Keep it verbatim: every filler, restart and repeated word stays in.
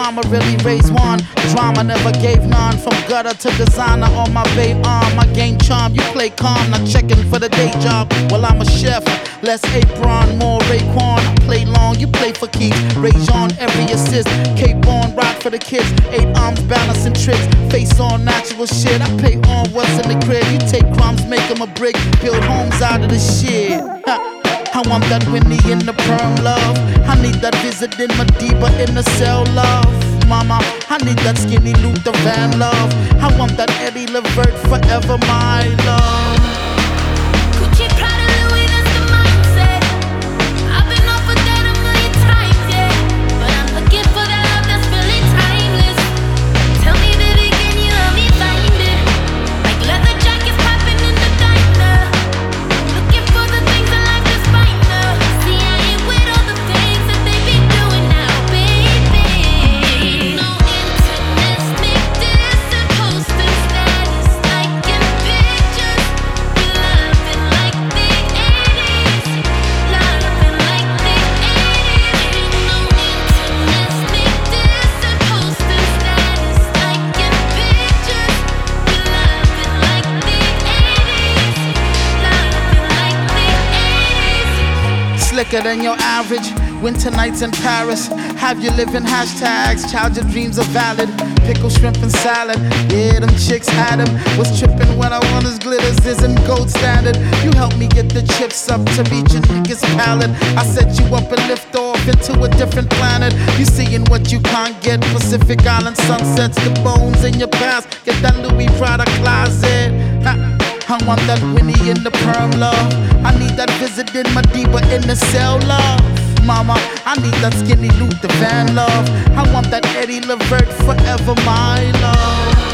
mama really raised one. Drama never gave none. From gutter to designer on my bay arm. I gain charm, you play calm, not checking for the day job. Well, I'm a chef, less apron, more Raekwon. I play long, you play for keeps. Rajon, every assist. Cape on, rock for the kids. Eight arms balancing tricks. Face on natural shit. I pay on what's in the crib. You take crumbs, make them a brick. Build homes out of the shit. Ha. I want that Winnie in the perm love. I need that visit in Madiba in the cell love. Mama, I need that skinny Luther Van love. I want that Eddie Levert forever my love. Gucci, Prada, Louis, that's the mindset. I've been off of that a million times, yeah. But I'm looking for that love that's really timeless. Tell me, baby, can you help me find it? Like leather jackets popping in the diner. Looking for the things in life that's finer. See, I ain't with all the things that they be doing now, baby. No internet, make this and posters that is like in pictures. You're loving like the eighties. Loving like the eighties. No internet, make this and posters that is like in pictures. You're loving like the eighties. Loving like the eighties. Slicker than your average. Winter nights in Paris. Have you living hashtags. Child, your dreams are valid. Pickle, shrimp, and salad. Yeah, them chicks had them. Was tripping when I want his glitters isn't gold standard. You helped me get the chips up to reach a nigga's palate. I set you up and lift off into a different planet. You seeing what you can't get. Pacific Island sunsets. The bones in your past. Get that Louis Prada closet. Ha. I want that Winnie in the perm love. I need that visit in Madiba in the cell love. Mama, I need that skinny Luther Van love. I want that Eddie Levert forever my love.